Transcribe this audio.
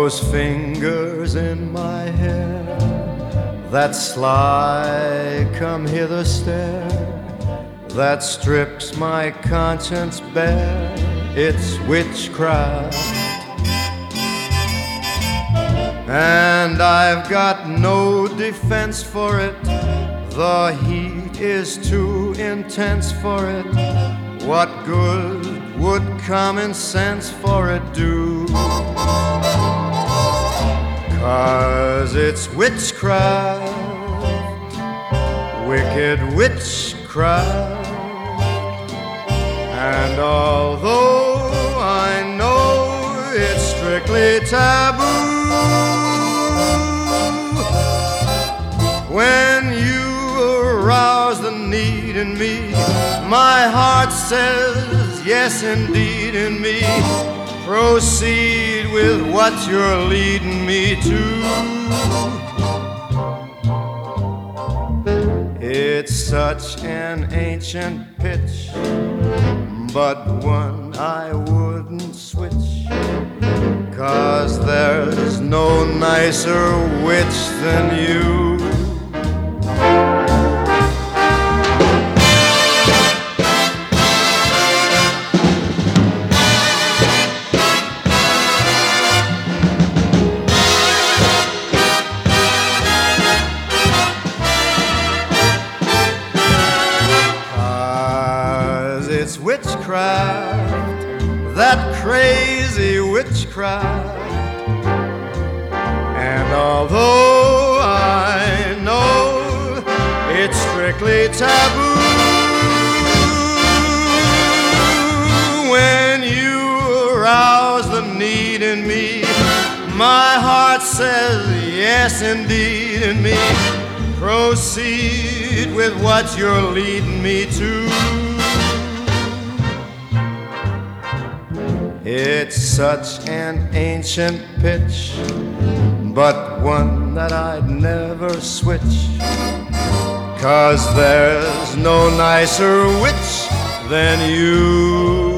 those fingers in my hair, that sly come hither stare, that strips my conscience bare, it's witchcraft. And I've got no defense for it, the heat is too intense for it. What good would common sense for it do? 'Cause it's witchcraft, wicked witchcraft. And although I know it's strictly taboo, when you arouse the need in me, my heart says yes indeed in me. Proceed with what you're leading me to. It's such an ancient pitch, but one I wouldn't switch, 'cause there's no nicer witch than you. 'Cause it's witchcraft, that crazy witchcraft. And although I know it's strictly taboo, when you arouse the need in me, my heart says yes indeed in me. Proceed with what you're leading me to. It's such an ancient pitch, but one that I'd never switch, 'cause there's no nicer witch than you.